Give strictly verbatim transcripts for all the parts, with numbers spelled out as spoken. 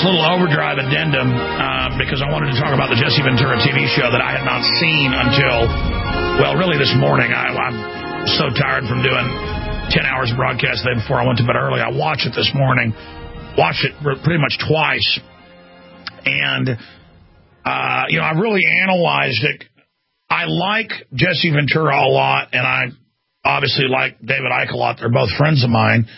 little overdrive addendum uh, because I wanted to talk about the Jesse Ventura T V show that I had not seen until, well, really this morning. I, I'm so tired from doing ten hours of broadcast the day before I went to bed early. I watched it this morning, watched it pretty much twice, and, uh, you know, I really analyzed it. I like Jesse Ventura a lot, and I obviously like David Icke a lot. They're both friends of mine.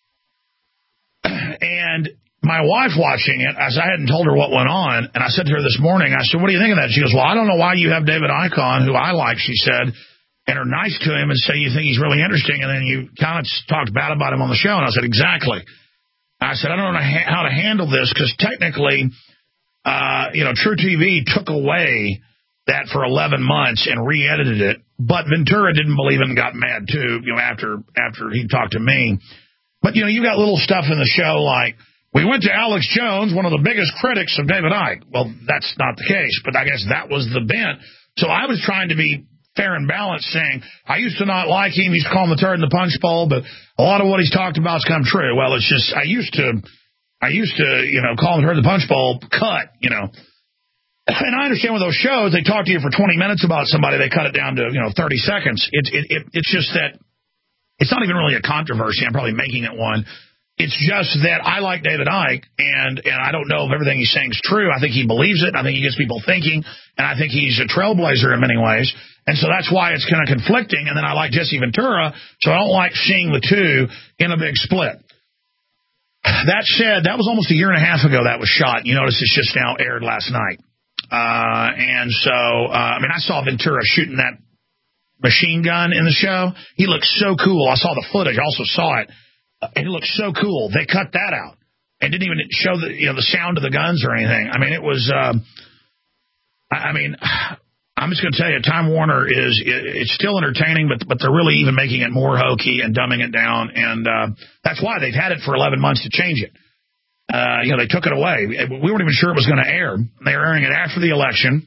And my wife watching it, as I hadn't told her what went on, and I said to her this morning, I said, what do you think of that? She goes, well, I don't know why you have David Icke on, who I like, she said, and are nice to him and say you think he's really interesting, and then you kind of talked bad about him on the show. And I said, exactly. I said, I don't know how to handle this, because technically, uh, you know, True T V took away that for eleven months and re-edited it, but Ventura didn't believe it and got mad, too, you know, after after he talked to me. But, you know, you got little stuff in the show like, we went to Alex Jones, one of the biggest critics of David Icke. Well, that's not the case, but I guess that was the bent. So I was trying to be fair and balanced, saying, I used to not like him, used to call him the turd in the punch bowl, but a lot of what he's talked about has come true. Well, it's just, I used to, I used to, you know, call him the turd in the punch bowl, cut, you know. And I understand with those shows, they talk to you for twenty minutes about somebody, they cut it down to, you know, thirty seconds. It, it, it, it's just that, it's not even really a controversy. I'm probably making it one. It's just that I like David Icke, and, and I don't know if everything he's saying is true. I think he believes it. I think he gets people thinking, and I think he's a trailblazer in many ways. And so that's why it's kind of conflicting. And then I like Jesse Ventura, so I don't like seeing the two in a big split. That said, that was almost a year and a half ago that was shot. You notice it's just now aired last night. Uh, and so, uh, I mean, I saw Ventura shooting that machine gun in the show. He looked so cool. I saw the footage. I also saw it. And it looked so cool. They cut that out and didn't even show the, you know, the sound of the guns or anything. I mean, it was, um, I, I mean, I'm just going to tell you, Time Warner is, it, it's still entertaining, but, but they're really even making it more hokey and dumbing it down. And, uh, that's why they've had it for eleven months to change it. Uh, you know, they took it away. We weren't even sure it was going to air. They were airing it after the election.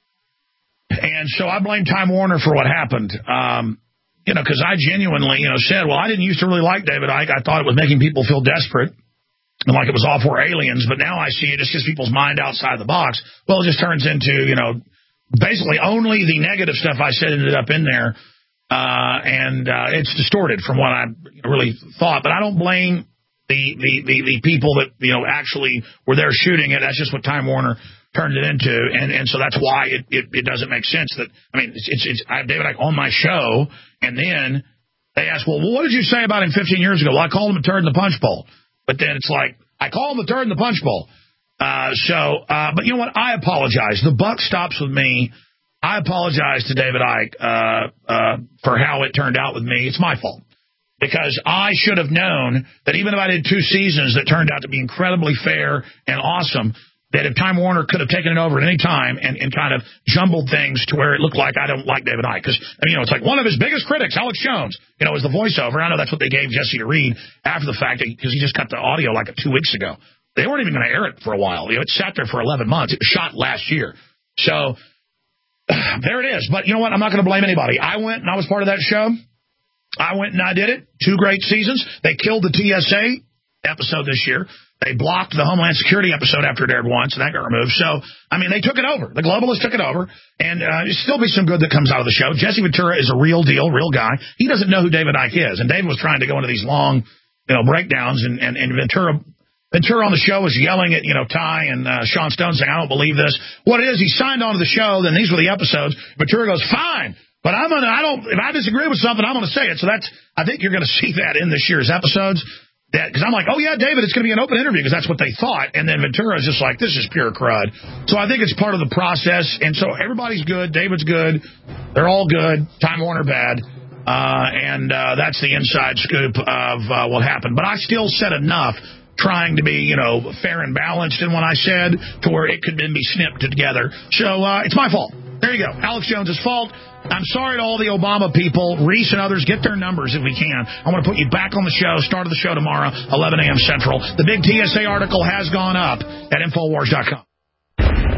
And so I blame Time Warner for what happened. Um, you know, because I genuinely, you know, said, well, I didn't used to really like David Icke. I thought it was making people feel desperate and like it was all for aliens. But now I see it just gets people's mind outside the box. Well, it just turns into, you know, basically only the negative stuff I said ended up in there. Uh, and uh, it's distorted from what I really thought. But I don't blame the, the, the, the people that, you know, actually were there shooting it. That's just what Time Warner turned it into, and, and so that's why it, it, it doesn't make sense that, I mean, it's, it's, it's I have David Icke on my show, and then they ask, well, what did you say about him fifteen years ago? Well, I called him a turd in the punch bowl. But then it's like, I call him the turd in the punch bowl. Uh, so, uh, but you know what? I apologize. The buck stops with me. I apologize to David Icke uh, uh, for how it turned out with me. It's my fault. Because I should have known that even if I did two seasons that turned out to be incredibly fair and awesome, that if Time Warner could have taken it over at any time and, and kind of jumbled things to where it looked like I don't like David Icke. Because, I mean, you know, it's like one of his biggest critics, Alex Jones, you know, was the voiceover. I know that's what they gave Jesse to read after the fact because he just cut the audio like two weeks ago. They weren't even going to air it for a while. You know, it sat there for eleven months. It was shot last year. So there it is. But you know what? I'm not going to blame anybody. I went and I was part of that show. I went and I did it. Two great seasons. They killed the T S A episode this year. They blocked the Homeland Security episode after it aired once, and that got removed. So, I mean, they took it over. The globalists took it over, and uh, there'll still be some good that comes out of the show. Jesse Ventura is a real deal, real guy. He doesn't know who David Icke is, and David was trying to go into these long, you know, breakdowns, and, and, and Ventura Ventura on the show was yelling at, you know, Ty and uh, Sean Stone saying, I don't believe this. What it is, he signed on to the show, then these were the episodes. Ventura goes, fine, but I'm gonna, I don't, if I disagree with something, I'm gonna say it. So that's, I think you're gonna see that in this year's episodes. Because I'm like, oh, yeah, David, it's going to be an open interview because that's what they thought. And then Ventura is just like, this is pure crud. So I think it's part of the process. And so everybody's good. David's good. They're all good. Time Warner bad. Uh, and uh, that's the inside scoop of uh, what happened. But I still said enough trying to be, you know, fair and balanced in what I said to where it could then be snipped together. So uh, it's my fault. There you go. Alex Jones' fault. I'm sorry to all the Obama people. Reese and others, get their numbers if we can. I want to put you back on the show. Start of the show tomorrow, eleven a.m. Central. The big T S A article has gone up at Infowars dot com.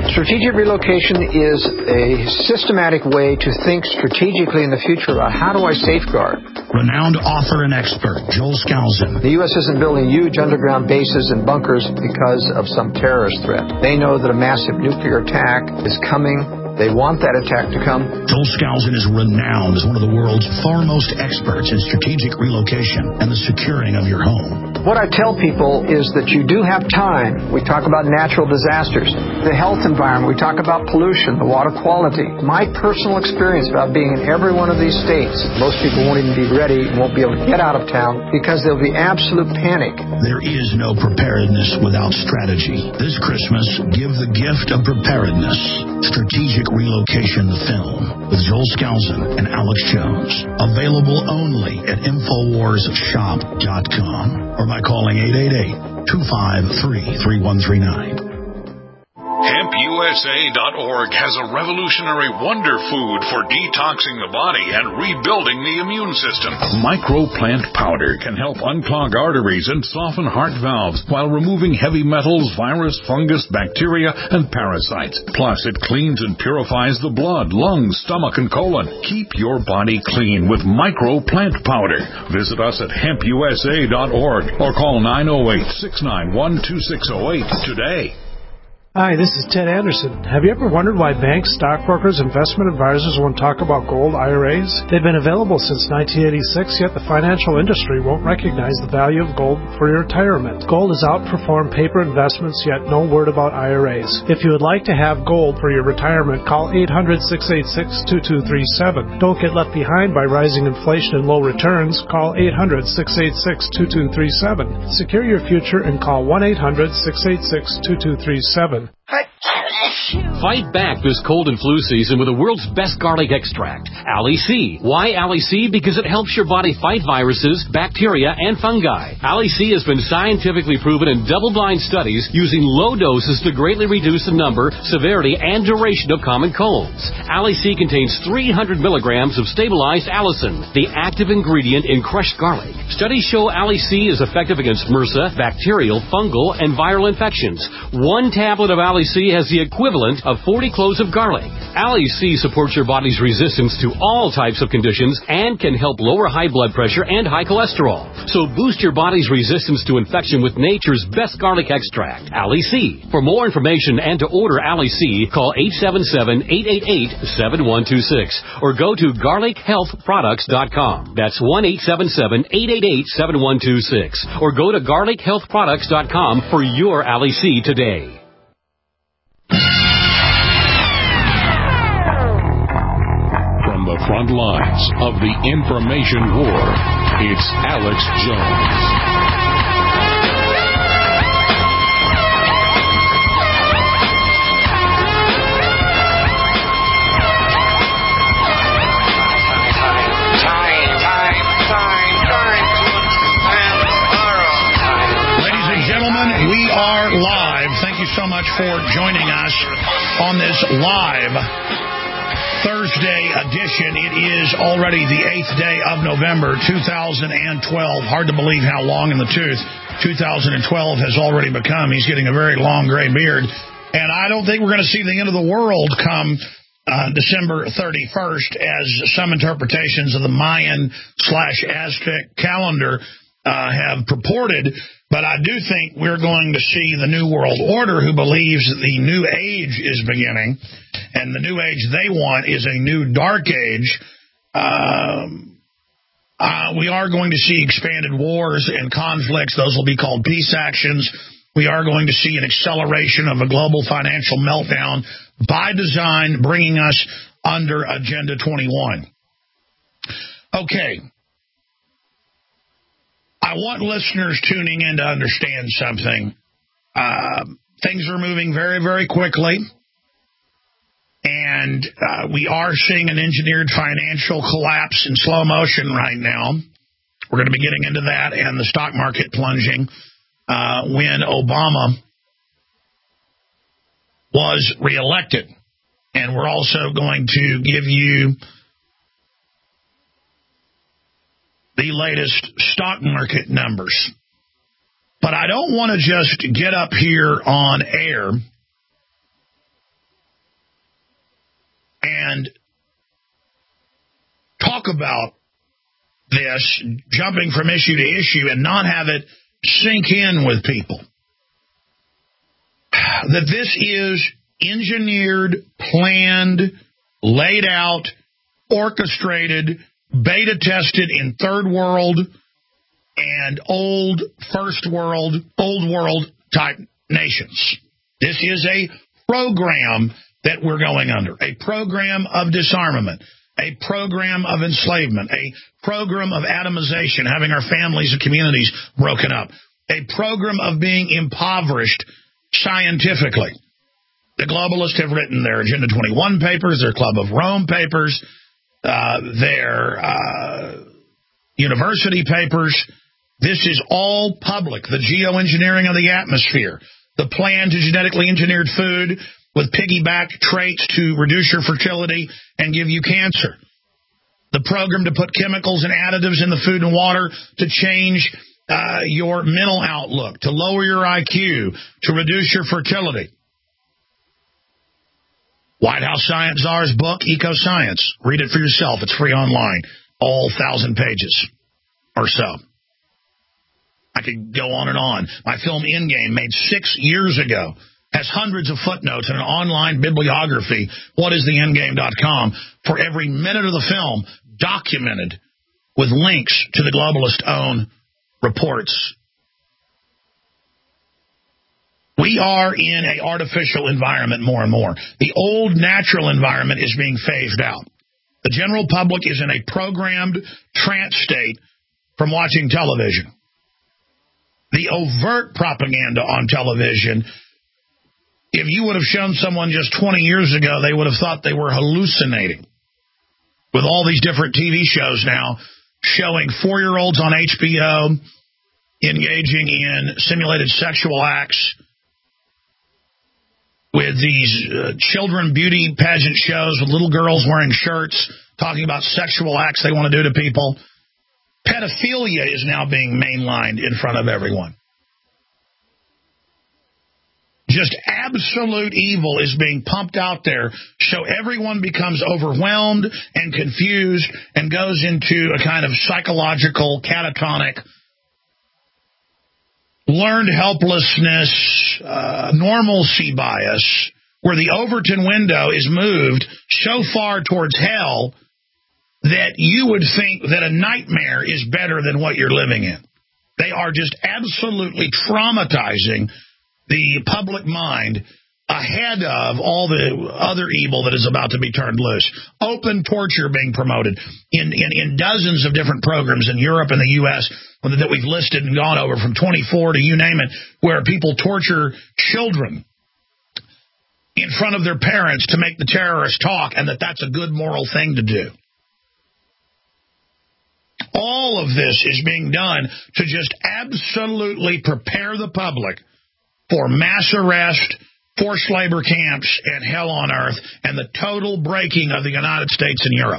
Strategic relocation is a systematic way to think strategically in the future about how do I safeguard. Renowned author and expert Joel Skousen. The U S isn't building huge underground bases and bunkers because of some terrorist threat. They know that a massive nuclear attack is coming. They want that attack to come. Joel Skousen is renowned as one of the world's foremost experts in strategic relocation and the securing of your home. What I tell people is that you do have time. We talk about natural disasters, the health environment. We talk about pollution, the water quality. My personal experience about being in every one of these states, most people won't even be ready and won't be able to get out of town because there'll be absolute panic. There is no preparedness without strategy. This Christmas, give the gift of preparedness. Strategic Relocation, the film, with Joel Skousen and Alex Jones. Available only at Infowars Shop dot com or by calling eight eight eight, two five three, three one three nine. Hemp U S A dot org has a revolutionary wonder food for detoxing the body and rebuilding the immune system. Microplant powder can help unclog arteries and soften heart valves while removing heavy metals, virus, fungus, bacteria, and parasites. Plus, it cleans and purifies the blood, lungs, stomach, and colon. Keep your body clean with Microplant powder. Visit us at Hemp U S A dot org or call nine oh eight, six nine one, two six oh eight today. Hi, this is Ted Anderson. Have you ever wondered why banks, stockbrokers, investment advisors won't talk about gold I R As? They've been available since nineteen eighty-six, yet the financial industry won't recognize the value of gold for your retirement. Gold has outperformed paper investments, yet no word about I R As. If you would like to have gold for your retirement, call eight hundred, six eight six, two two three seven. Don't get left behind by rising inflation and low returns. Call eight hundred, six eight six, two two three seven. Secure your future and call one eight hundred, six eight six, two two three seven. Fight back this cold and flu season with the world's best garlic extract, Ali C. Why Ali C? Because it helps your body fight viruses, bacteria, and fungi. Ali C has been scientifically proven in double-blind studies using low doses to greatly reduce the number, severity, and duration of common colds. Ali C contains three hundred milligrams of stabilized allicin, the active ingredient in crushed garlic. Studies show Ali C is effective against MRSA, bacterial, fungal, and viral infections. One tablet of Ali C has the equivalent of forty cloves of garlic. Ali C supports your body's resistance to all types of conditions and can help lower high blood pressure and high cholesterol. So boost your body's resistance to infection with nature's best garlic extract, Ali C. For more information and to order Ali C, call eight seven seven, eight eight eight, seven one two six or go to garlic health products dot com. That's one eight seven seven, eight eight eight, seven one two six or go to garlic health products dot com for your Ali C today. From the front lines of the information war, it's Alex Jones. Ladies and gentlemen, we are live. Thank you so much for joining us on this live Thursday edition. It is already the eighth day of November, two thousand twelve. Hard to believe how long in the tooth two thousand twelve has already become. He's getting a very long gray beard. And I don't think we're going to see the end of the world come uh, December thirty-first, as some interpretations of the Mayan slash Aztec calendar uh, have purported. But I do think we're going to see the New World Order, who believes that the New Age is beginning, and the New Age they want is a new Dark Age. Um, uh, we are going to see expanded wars and conflicts. Those will be called peace actions. We are going to see an acceleration of a global financial meltdown by design, bringing us under Agenda twenty-one. Okay. I want listeners tuning in to understand something. Uh, things are moving very, very quickly, and uh, we are seeing an engineered financial collapse in slow motion right now. We're going to be getting into that and the stock market plunging uh, when Obama was reelected. And we're also going to give you the latest stock market numbers. But I don't want to just get up here on air and talk about this, jumping from issue to issue, and not have it sink in with people. That this is engineered, planned, laid out, orchestrated, beta tested in third world and old first world, old world type nations. This is a program that we're going under, a program of disarmament, a program of enslavement, a program of atomization, having our families and communities broken up, a program of being impoverished scientifically. The globalists have written their Agenda twenty-one papers, their Club of Rome papers, uh, their uh, university papers. This is all public. The geoengineering of the atmosphere, the plan to genetically engineered food with piggyback traits to reduce your fertility and give you cancer. The program to put chemicals and additives in the food and water to change uh, your mental outlook, to lower your I Q, to reduce your fertility. White House Science Czar's book, Eco-Science. Read it for yourself. It's free online. All thousand pages or so. I could go on and on. My film Endgame, made six years ago, has hundreds of footnotes and an online bibliography, what is the endgame dot com, for every minute of the film, documented with links to the globalist own reports. We are in an artificial environment more and more. The old natural environment is being phased out. The general public is in a programmed trance state from watching television. The overt propaganda on television, if you would have shown someone just twenty years ago, they would have thought they were hallucinating. With all these different T V shows now showing four-year-olds on H B O engaging in simulated sexual acts, with these uh, children beauty pageant shows with little girls wearing shirts talking about sexual acts they want to do to people. Pedophilia is now being mainlined in front of everyone. Just absolute evil is being pumped out there, so everyone becomes overwhelmed and confused and goes into a kind of psychological, catatonic, learned helplessness, uh, normalcy bias, where the Overton window is moved so far towards hell that you would think that a nightmare is better than what you're living in. They are just absolutely traumatizing the public mind ahead of all the other evil that is about to be turned loose. Open torture being promoted in, in, in dozens of different programs in Europe and the U S that we've listed and gone over, from twenty-four to you name it, where people torture children in front of their parents to make the terrorists talk, and that that's a good moral thing to do. All of this is being done to just absolutely prepare the public for mass arrest, forced labor camps, and hell on earth, and the total breaking of the United States and Europe,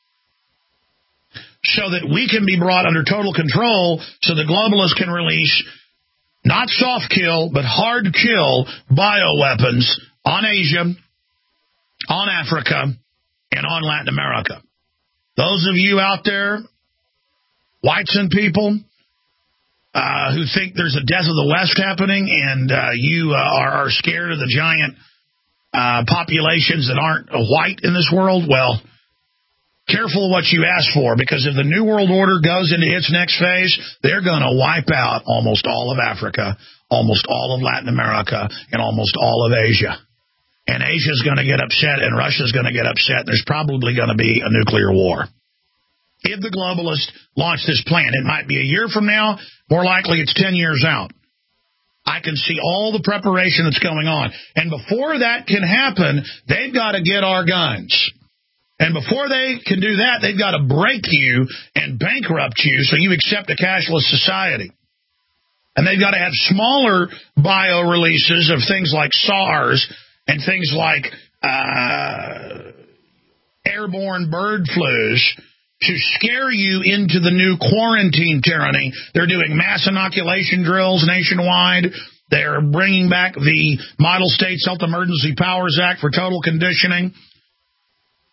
so that we can be brought under total control, so the globalists can release not soft kill, but hard kill bioweapons on Asia, on Africa, and on Latin America. Those of you out there, whites and people, uh, who think there's a death of the West happening, and uh, you uh, are, are scared of the giant uh, populations that aren't white in this world, well, careful what you ask for, because if the New World Order goes into its next phase, they're going to wipe out almost all of Africa, almost all of Latin America, and almost all of Asia. And Asia's going to get upset, and Russia's going to get upset, and there's probably going to be a nuclear war. If the globalists launch this plan, it might be a year from now. More likely it's ten years out. I can see all the preparation that's going on. And before that can happen, they've got to get our guns. And before they can do that, they've got to break you and bankrupt you so you accept a cashless society. And they've got to have smaller bio releases of things like SARS and things like uh, airborne bird flus to scare you into the new quarantine tyranny. They're doing mass inoculation drills nationwide. They're bringing back the Model States Health Emergency Powers Act for total conditioning.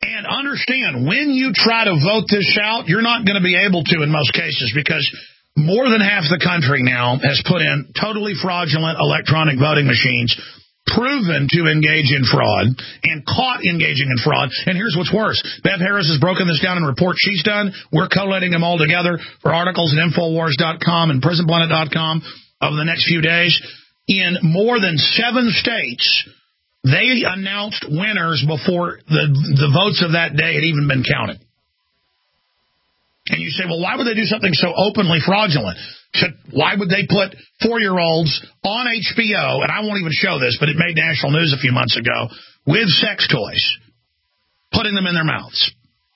And understand, when you try to vote this out, you're not going to be able to in most cases, because more than half the country now has put in totally fraudulent electronic voting machines, proven to engage in fraud and caught engaging in fraud. And here's what's worse. Bev Harris has broken this down in reports she's done. We're collating them all together for articles at Infowars dot com and Prison Planet dot com over the next few days. In more than seven states, they announced winners before the, the votes of that day had even been counted. And you say, well, why would they do something so openly fraudulent? Why would they put four-year-olds on H B O, and I won't even show this, but it made national news a few months ago, with sex toys, putting them in their mouths?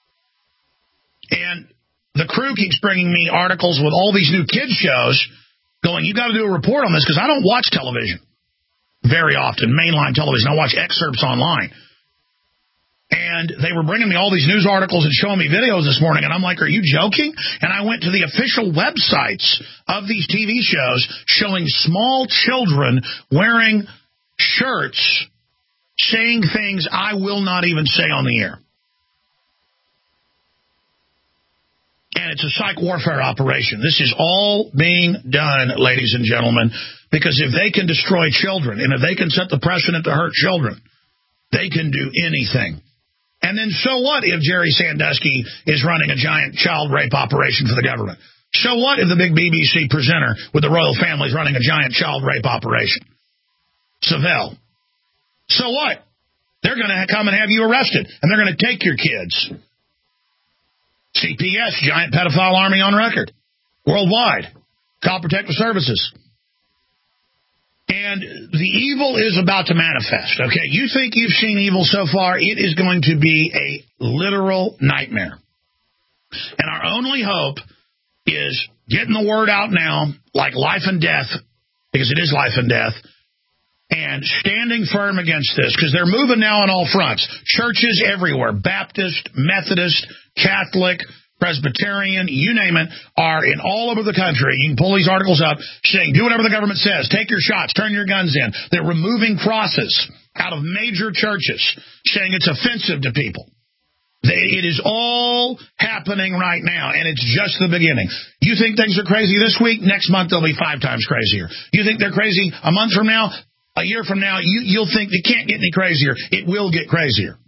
And the crew keeps bringing me articles with all these new kids shows going, you got to do a report on this, because I don't watch television very often, mainline television. I watch excerpts online. And they were bringing me all these news articles and showing me videos this morning, and I'm like, are you joking? And I went to the official websites of these T V shows showing small children wearing shirts saying things I will not even say on the air. And it's a psych warfare operation. This is all being done, ladies and gentlemen, because if they can destroy children, and if they can set the precedent to hurt children, they can do anything. And then so what if Jerry Sandusky is running a giant child rape operation for the government? So what if the big B B C presenter with the royal family is running a giant child rape operation? Savelle. So what? They're going to come and have you arrested, and they're going to take your kids. C P S, giant pedophile army on record. Worldwide. Child Protective Services. And the evil is about to manifest, okay? You think you've seen evil so far, it is going to be a literal nightmare. And our only hope is getting the word out now, like life and death, because it is life and death, and standing firm against this, because they're moving now on all fronts. Churches everywhere, Baptist, Methodist, Catholic, Presbyterian, you name it, are in all over the country. You can pull these articles up saying, do whatever the government says, take your shots, turn your guns in. They're removing crosses out of major churches, saying it's offensive to people. They, it is all happening right now, and it's just the beginning. You think things are crazy this week? Next month they'll be five times crazier. You think they're crazy a month from now? A year from now, you, you'll think it can't get any crazier. It will get crazier.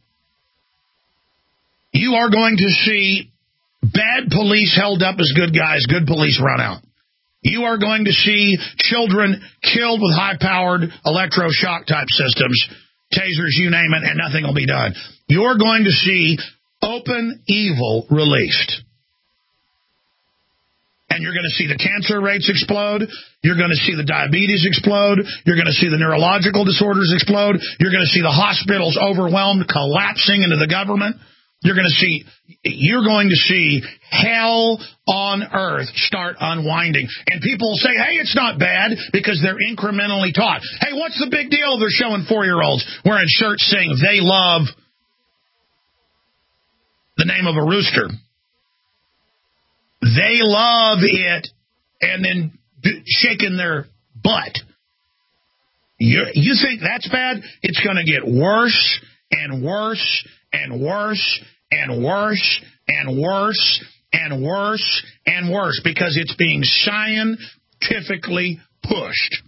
You are going to see bad police held up as good guys, good police run out. You are going to see children killed with high-powered electroshock type systems, tasers, you name it, and nothing will be done. You're going to see open evil released. And you're going to see the cancer rates explode. You're going to see the diabetes explode. You're going to see the neurological disorders explode. You're going to see the hospitals overwhelmed, collapsing into the government. You're going to see, you're going to see hell on earth start unwinding. And people will say, hey, it's not bad, because they're incrementally taught. Hey, what's the big deal? They're showing four-year-olds wearing shirts saying they love the name of a rooster. They love it, and then shaking their butt. You, you think that's bad? It's going to get worse and worse and worse and worse and worse and worse and worse, because it's being scientifically pushed.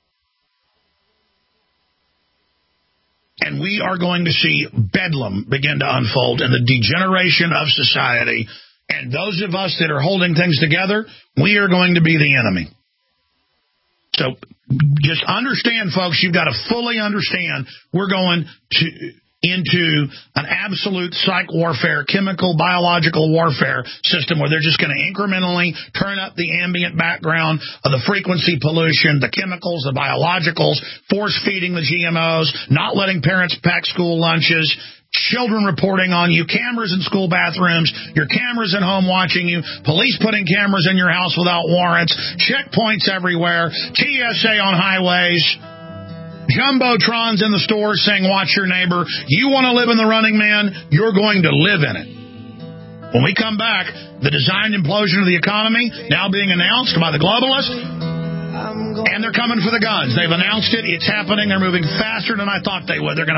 And we are going to see bedlam begin to unfold and the degeneration of society. And those of us that are holding things together, we are going to be the enemy. So just understand, folks, you've got to fully understand we're going to into an absolute psych warfare, chemical, biological warfare system where they're just going to incrementally turn up the ambient background of the frequency pollution, the chemicals, the biologicals, force-feeding the G M Os, not letting parents pack school lunches, children reporting on you, cameras in school bathrooms, your cameras at home watching you, police putting cameras in your house without warrants, checkpoints everywhere, T S A on highways, jumbotrons in the stores saying, watch your neighbor. You want to live in the Running Man? You're going to live in it. When we come back, the designed implosion of the economy now being announced by the globalists, and they're coming for the guns. They've announced it. It's happening. They're moving faster than I thought they would. They're going to ban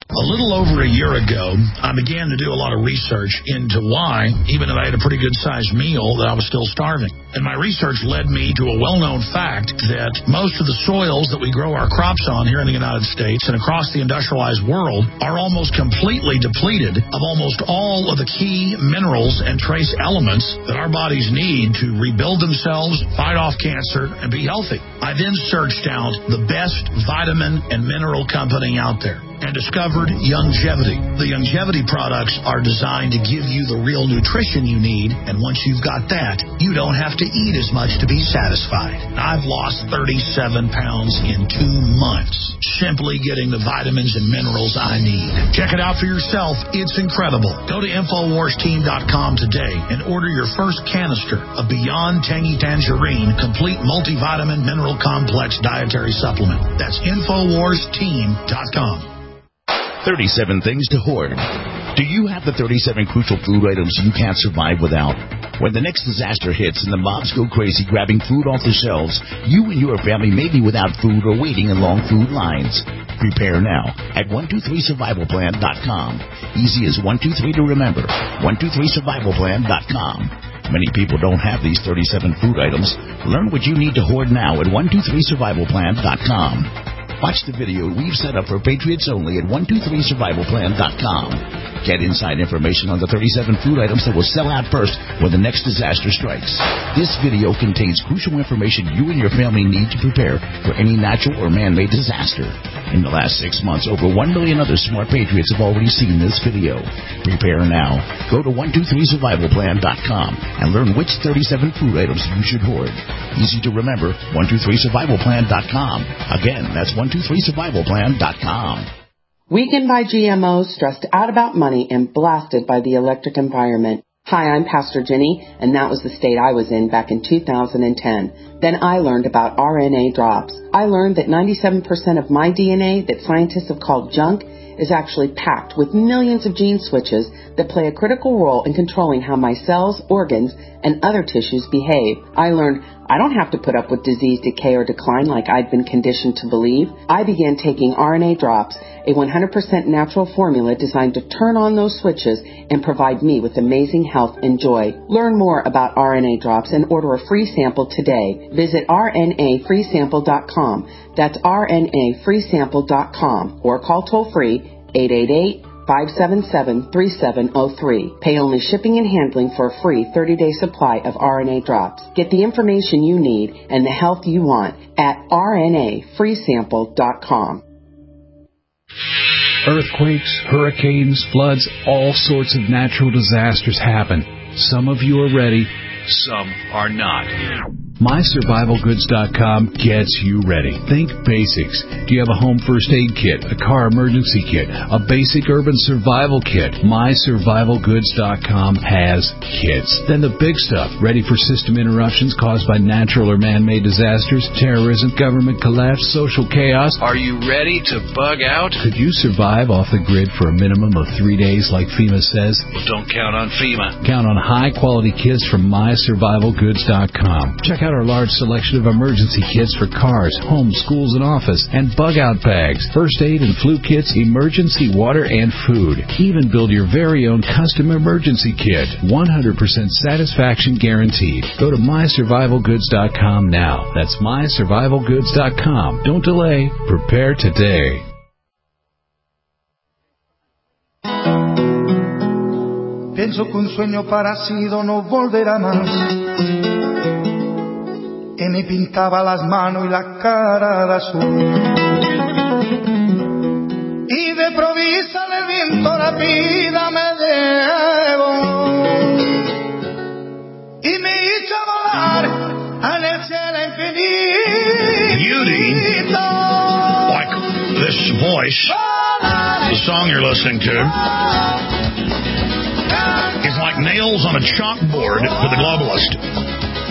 A little over a year ago, I began to do a lot of research into why, even if I had a pretty good-sized meal, that I was still starving. And my research led me to a well-known fact that most of the soils that we grow our crops on here in the United States and across the industrialized world are almost completely depleted of almost all of the key minerals and trace elements that our bodies need to rebuild themselves, fight off cancer, and be healthy. I then searched out the best vitamin and mineral company out there and discovered Youngevity. The Youngevity products are designed to give you the real nutrition you need, and once you've got that, you don't have to eat as much to be satisfied. I've lost thirty-seven pounds in two months, simply getting the vitamins and minerals I need. Check it out for yourself. It's incredible. Go to Infowars Team dot com today and order your first canister of Beyond Tangy Tangerine Complete Multivitamin Mineral Complex Dietary Supplement. That's Infowars Team dot com. thirty-seven things to hoard. Do you have the thirty-seven crucial food items you can't survive without? When the next disaster hits and the mobs go crazy grabbing food off the shelves, you and your family may be without food or waiting in long food lines. Prepare now at one two three survival plan dot com. Easy as one two three to remember. one two three survival plan dot com. Many people don't have these thirty-seven food items. Learn what you need to hoard now at one two three survival plan dot com. Watch the video we've set up for Patriots only at one two three survival plan dot com. Get inside information on the thirty-seven food items that will sell out first when the next disaster strikes. This video contains crucial information you and your family need to prepare for any natural or man-made disaster. In the last six months, over one million other smart Patriots have already seen this video. Prepare now. Go to one two three survival plan dot com and learn which thirty-seven food items you should hoard. Easy to remember, one two three survival plan dot com. Again, that's one two three survival plan dot com. Weakened by G M Os, stressed out about money, and blasted by the electric environment. Hi, I'm Pastor Jenny, and that was the state I was in back in two thousand ten. Then I learned about R N A drops. I learned that ninety-seven percent of my D N A that scientists have called junk is actually packed with millions of gene switches that play a critical role in controlling how my cells, organs, and other tissues behave. I learned I don't have to put up with disease, decay, or decline like I'd been conditioned to believe. I began taking R N A drops, a one hundred percent natural formula designed to turn on those switches and provide me with amazing health and joy. Learn more about R N A drops and order a free sample today. Visit R N A free sample dot com. That's R N A free sample dot com or call toll-free eight eight eight, five seven seven, three seven zero three. Pay only shipping and handling for a free thirty-day supply of R N A drops. Get the information you need and the health you want at R N A free sample dot com. Earthquakes, hurricanes, floods, all sorts of natural disasters happen. Some of you are ready, some are not. my survival goods dot com gets you ready. Think basics. Do you have a home first aid kit, a car emergency kit, a basic urban survival kit? my survival goods dot com has kits. Then the big stuff, ready for system interruptions caused by natural or man-made disasters, terrorism, government collapse, social chaos. Are you ready to bug out? Could you survive off the grid for a minimum of three days like FEMA says? Well, don't count on FEMA. Count on high-quality kits from my survival goods dot com. Check out our large selection of emergency kits for cars, homes, schools, and office, and bug-out bags, first aid and flu kits, emergency water, and food. Even build your very own custom emergency kit. one hundred percent satisfaction guaranteed. Go to my survival goods dot com now. That's my survival goods dot com. Don't delay. Prepare today. Pienso que un sueño parecido no volverá más. Y me pintaba las manos y la cara de azul. Y de provisa el viento la vida me llevó. Y me hizo volar en el cielo infinito. Beauty, like this voice, the song you're listening to, is like nails on a chalkboard to the globalist.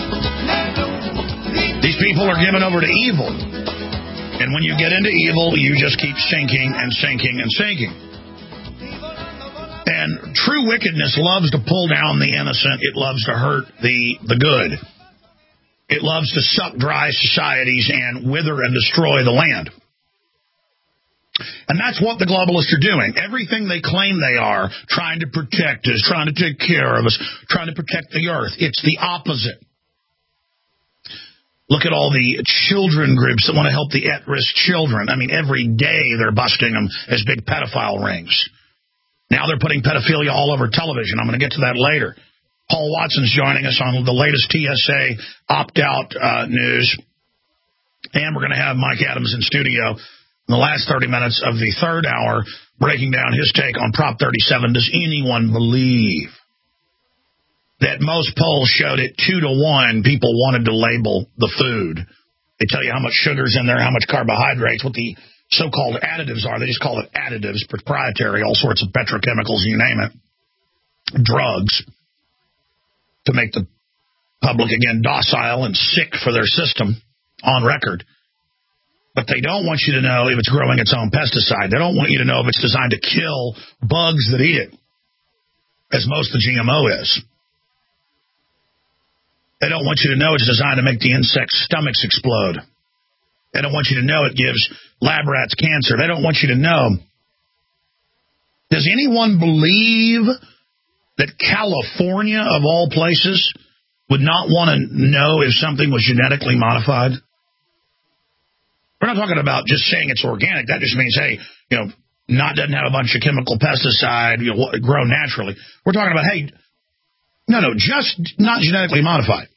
These people are given over to evil. And when you get into evil, you just keep sinking and sinking and sinking. And true wickedness loves to pull down the innocent. It loves to hurt the, the good. It loves to suck dry societies and wither and destroy the land. And that's what the globalists are doing. Everything they claim they are, trying to protect us, trying to take care of us, trying to protect the earth. It's the opposite. Look at all the children groups that want to help the at-risk children. I mean, every day they're busting them as big pedophile rings. Now they're putting pedophilia all over television. I'm going to get to that later. Paul Watson's joining us on the latest T S A opt-out uh, news. And we're going to have Mike Adams in studio in the last thirty minutes of the third hour, breaking down his take on Prop thirty-seven. Does anyone believe that most polls showed it two to one people wanted to label the food? They tell you how much sugar's in there, how much carbohydrates, what the so-called additives are. They just call it additives, proprietary, all sorts of petrochemicals, you name it, drugs, to make the public, again, docile and sick for their system on record. But they don't want you to know if it's growing its own pesticide. They don't want you to know if it's designed to kill bugs that eat it, as most of the G M O is. They don't want you to know it's designed to make the insects' stomachs explode. They don't want you to know it gives lab rats cancer. They don't want you to know. Does anyone believe that California, of all places, would not want to know if something was genetically modified? We're not talking about just saying it's organic. That just means, hey, you know, not doesn't have a bunch of chemical pesticide, you know, grow naturally. We're talking about, hey, no, no, just not genetically modified.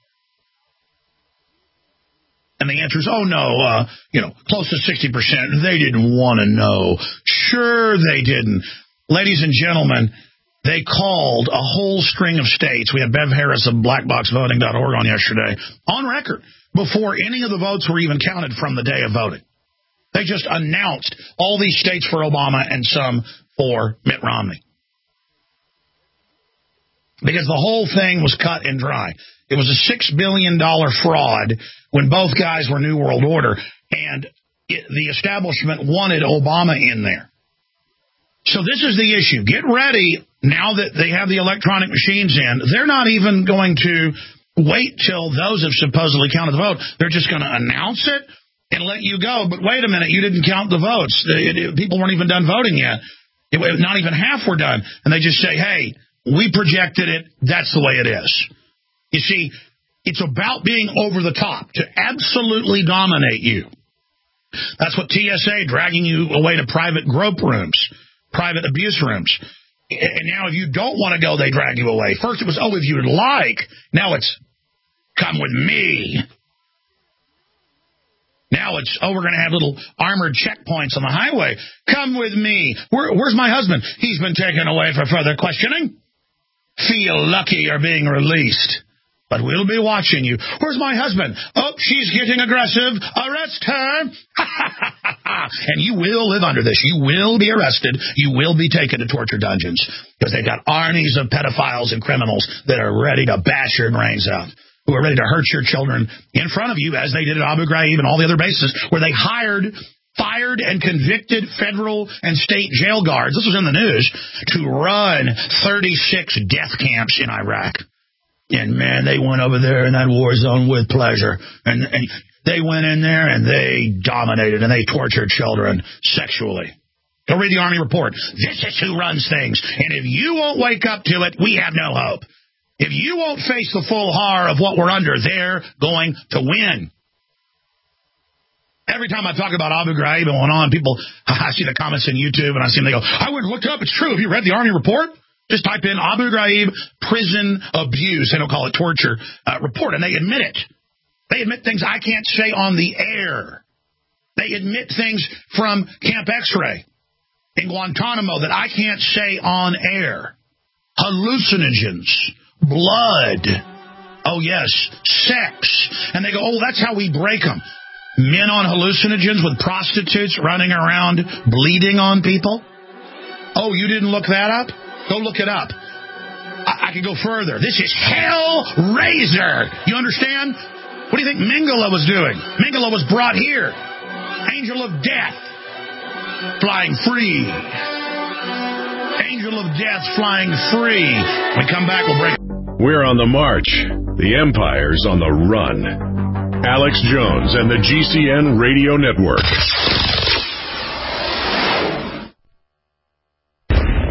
And the answer is, oh, no, uh, you know, close to sixty percent. They didn't want to know. Sure, they didn't. Ladies and gentlemen, they called a whole string of states. We had Bev Harris of black box voting dot org on yesterday, on record, before any of the votes were even counted from the day of voting. They just announced all these states for Obama and some for Mitt Romney. Because the whole thing was cut and dry. It was a six billion dollars fraud when both guys were New World Order, and it, the establishment wanted Obama in there. So this is the issue. Get ready, now that they have the electronic machines in, they're not even going to wait till those have supposedly counted the vote. They're just going to announce it and let you go. But wait a minute, you didn't count the votes. It, it, people weren't even done voting yet. It, not even half were done. And they just say, hey, we projected it. That's the way it is. You see, it's about being over the top, to absolutely dominate you. That's what T S A, dragging you away to private grope rooms, private abuse rooms. And now if you don't want to go, they drag you away. First it was, oh, if you'd like. Now it's, come with me. Now it's, oh, we're going to have little armored checkpoints on the highway. Come with me. Where, where's my husband? He's been taken away for further questioning. Feel lucky you're being released. But we'll be watching you. Where's my husband? Oh, she's getting aggressive. Arrest her. And you will live under this. You will be arrested. You will be taken to torture dungeons. Because they've got armies of pedophiles and criminals that are ready to bash your brains out, who are ready to hurt your children in front of you, as they did at Abu Ghraib and all the other bases, where they hired, fired, and convicted federal and state jail guards. This was in the news, to run thirty-six death camps in Iraq. And, man, they went over there in that war zone with pleasure. And, and they went in there and they dominated and they tortured children sexually. Go read the Army report. This is who runs things. And if you won't wake up to it, we have no hope. If you won't face the full horror of what we're under, they're going to win. Every time I talk about Abu Ghraib and went on, people, I see the comments on YouTube and I see them, they go, I went and looked up. It's true. Have you read the Army report? Just type in Abu Ghraib prison abuse. They don't call it torture uh, report, and they admit it. They admit things I can't say on the air. They admit things from Camp X-Ray in Guantanamo that I can't say on air. Hallucinogens, blood, oh yes, sex. And they go, oh, that's how we break them. Men on hallucinogens with prostitutes running around bleeding on people. Oh, you didn't look that up? Go look it up. I, I can go further. This is Hellraiser. You understand? What do you think Mengele was doing? Mengele was brought here. Angel of Death. Flying free. Angel of Death flying free. When we come back, we'll break. We're on the march. The Empire's on the run. Alex Jones and the G C N Radio Network.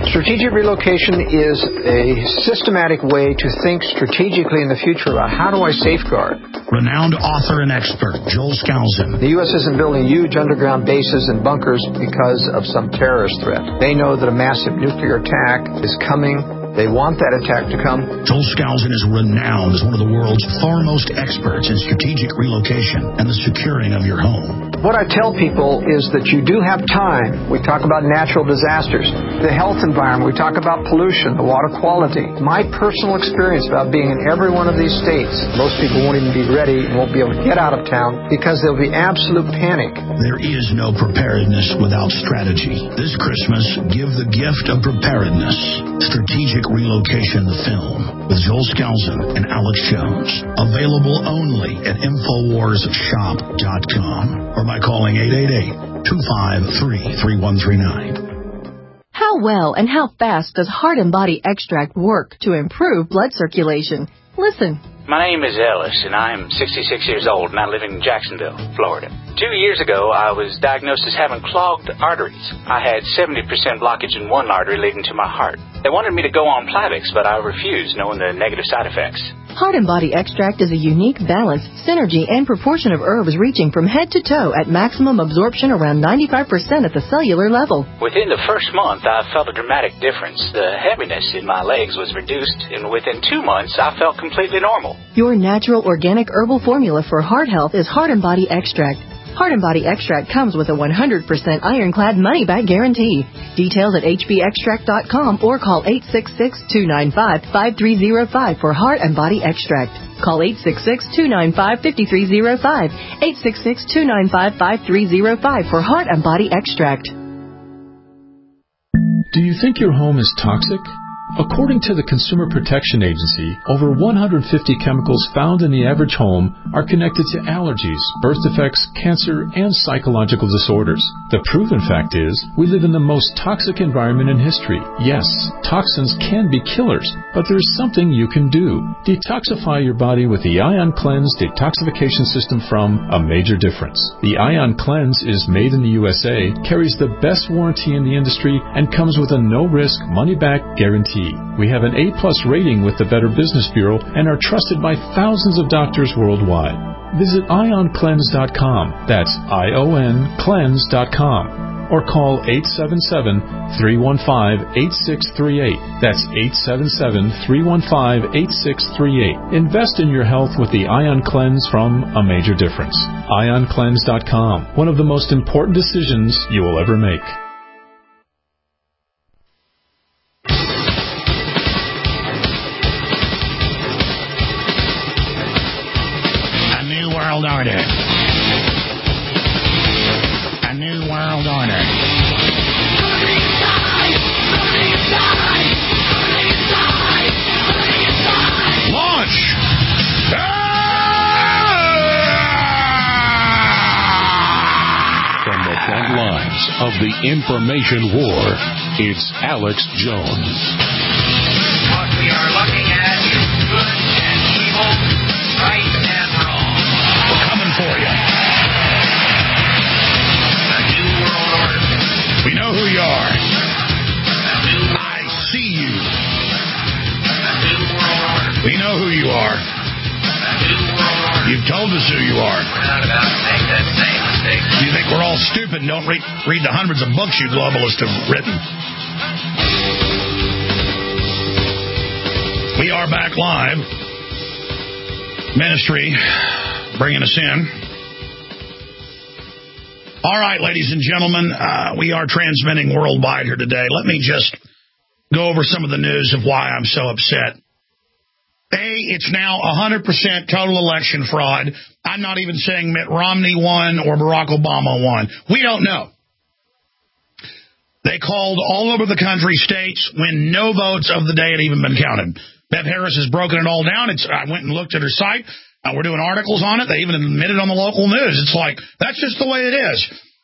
Strategic relocation is a systematic way to think strategically in the future about how do I safeguard. Renowned author and expert, Joel Skousen. The U S isn't building huge underground bases and bunkers because of some terrorist threat. They know that a massive nuclear attack is coming. They want that attack to come. Joel Skousen is renowned as one of the world's foremost experts in strategic relocation and the securing of your home. What I tell people is that you do have time. We talk about natural disasters, the health environment. We talk about pollution, the water quality. My personal experience about being in every one of these states, most people won't even be ready and won't be able to get out of town because there'll be absolute panic. There is no preparedness without strategy. This Christmas, give the gift of preparedness. Strategic Relocation, the film, with Joel Skousen and Alex Jones. Available only at Infowars Shop dot com or by calling eight eight eight, two five three, three one three nine. How well and how fast does Heart and Body Extract work to improve blood circulation? Listen. My name is Ellis, and I am sixty-six years old, and I live in Jacksonville, Florida. Two years ago, I was diagnosed as having clogged arteries. I had seventy percent blockage in one artery leading to my heart. They wanted me to go on Plavix, but I refused, knowing the negative side effects. Heart and Body Extract is a unique balance, synergy, and proportion of herbs reaching from head to toe at maximum absorption around ninety-five percent at the cellular level. Within the first month, I felt a dramatic difference. The heaviness in my legs was reduced, and within two months, I felt completely normal. Your natural organic herbal formula for heart health is Heart and Body Extract. Heart and Body Extract comes with a one hundred percent ironclad money-back guarantee. Details at H B extract dot com or call eight six six, two nine five, five three zero five for Heart and Body Extract. Call eight six six, two nine five, five three zero five, eight six six, two nine five, five three zero five for Heart and Body Extract. Do you think your home is toxic? According to the Consumer Protection Agency, over one hundred fifty chemicals found in the average home are connected to allergies, birth defects, cancer, and psychological disorders. The proven fact is, we live in the most toxic environment in history. Yes, toxins can be killers, but there's something you can do. Detoxify your body with the Ion Cleanse detoxification system from A Major Difference. The Ion Cleanse is made in the U S A, carries the best warranty in the industry, and comes with a no-risk, money-back guarantee. We have an A plus rating with the Better Business Bureau and are trusted by thousands of doctors worldwide. Visit ion cleanse dot com. That's I O N cleanse dot com. Or call eight seven seven, three one five, eight six three eight. That's eight seven seven, three one five, eight six three eight. Invest in your health with the Ion Cleanse from A Major Difference. ion cleanse dot com. One of the most important decisions you will ever make. World order. A new world order. Launch! From the front lines of the information war, it's Alex Jones. What we are looking at is good and evil, right and wrong. For you. A new world order. We know who you are. A new I see you. A new world order. We know who you are. A new world order. You've told us who you are. We're not about to make that same mistake. You think we're all stupid and don't read, read the hundreds of books you globalists have written. We are back live. Ministry bringing us in. All right, ladies and gentlemen, uh, we are transmitting worldwide here today. Let me just go over some of the news of why I'm so upset. A, it's now one hundred percent total election fraud. I'm not even saying Mitt Romney won or Barack Obama won. We don't know. They called all over the country states when no votes of the day had even been counted. Bev Harris has broken it all down. It's, I went and looked at her site. Uh, we're doing articles on it. They even admitted on the local news. It's like, that's just the way it is.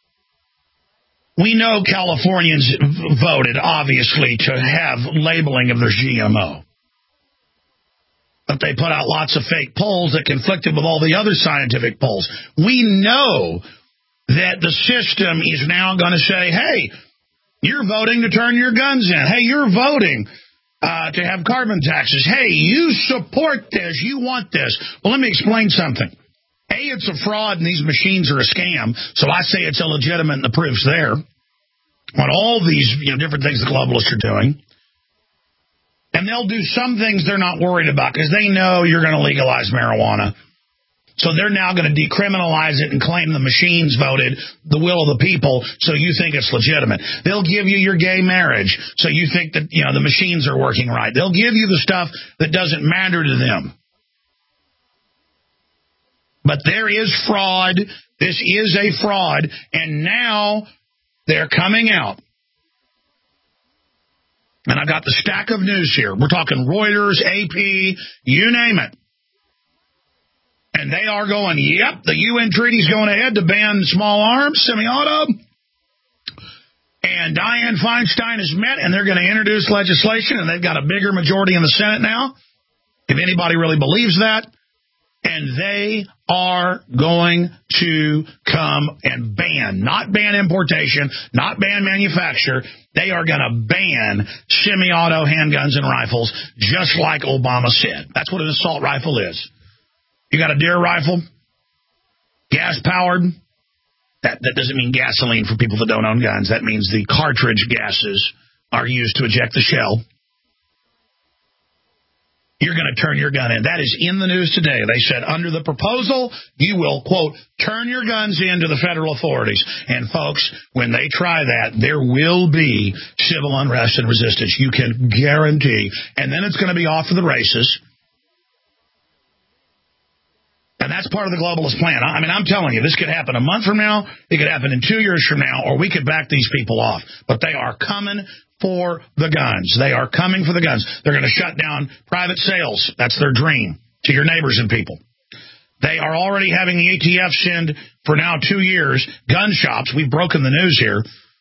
We know Californians voted, obviously, to have labeling of their G M O. But they put out lots of fake polls that conflicted with all the other scientific polls. We know that the system is now going to say, hey, You're voting to turn your guns in. Hey, you're voting uh, to have carbon taxes. Hey, you support this. You want this. Well, let me explain something. A, it's a fraud and these machines are a scam, so I say it's illegitimate and the proof's there on all these you know, different things the globalists are doing. And they'll do some things they're not worried about because they know you're going to legalize marijuana. So they're now going to decriminalize it and claim the machines voted the will of the people, so you think it's legitimate. They'll give you your gay marriage, so you think that you know the machines are working right. They'll give you the stuff that doesn't matter to them. But there is fraud. This is a fraud, and now they're coming out. And I've got the stack of news here. We're talking Reuters, A P, you name it. And they are going, yep, the U N treaty's going ahead to ban small arms, semi-auto. And Dianne Feinstein has met, and they're going to introduce legislation, and they've got a bigger majority in the Senate now, if anybody really believes that. And they are going to come and ban, not ban importation, not ban manufacture. They are going to ban semi-auto handguns and rifles, just like Obama said. That's what an assault rifle is. You got a deer rifle, gas-powered. That, that doesn't mean gasoline for people that don't own guns. That means the cartridge gases are used to eject the shell. You're going to turn your gun in. That is in the news today. They said under the proposal, you will, quote, turn your guns in to the federal authorities. And, folks, when they try that, there will be civil unrest and resistance. You can guarantee. And then it's going to be off to the races. And that's part of the globalist plan. I mean, I'm telling you, this could happen a month from now, it could happen in two years from now, or we could back these people off. But they are coming for the guns. They are coming for the guns. They're going to shut down private sales. That's their dream to your neighbors and people. They are already having the A T F send, for now two years, gun shops. We've broken the news here.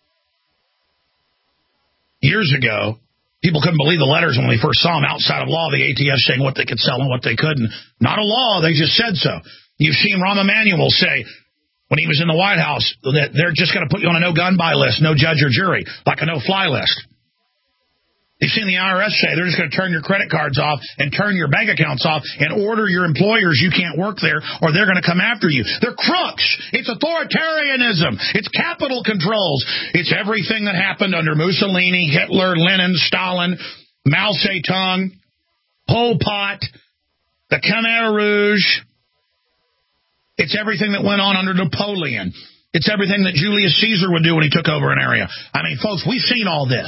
Years ago, people couldn't believe the letters when we first saw them outside of law, the A T F saying what they could sell and what they couldn't. Not a law, they just said so. You've seen Rahm Emanuel say, when he was in the White House, that they're just going to put you on a no-gun-buy list, no judge or jury, like a no-fly list. You've seen the I R S say they're just going to turn your credit cards off and turn your bank accounts off and order your employers you can't work there or they're going to come after you. They're crooks. It's authoritarianism. It's capital controls. It's everything that happened under Mussolini, Hitler, Lenin, Stalin, Mao Zedong, Pol Pot, the Khmer Rouge. It's everything that went on under Napoleon. It's everything that Julius Caesar would do when he took over an area. I mean, folks, we've seen all this.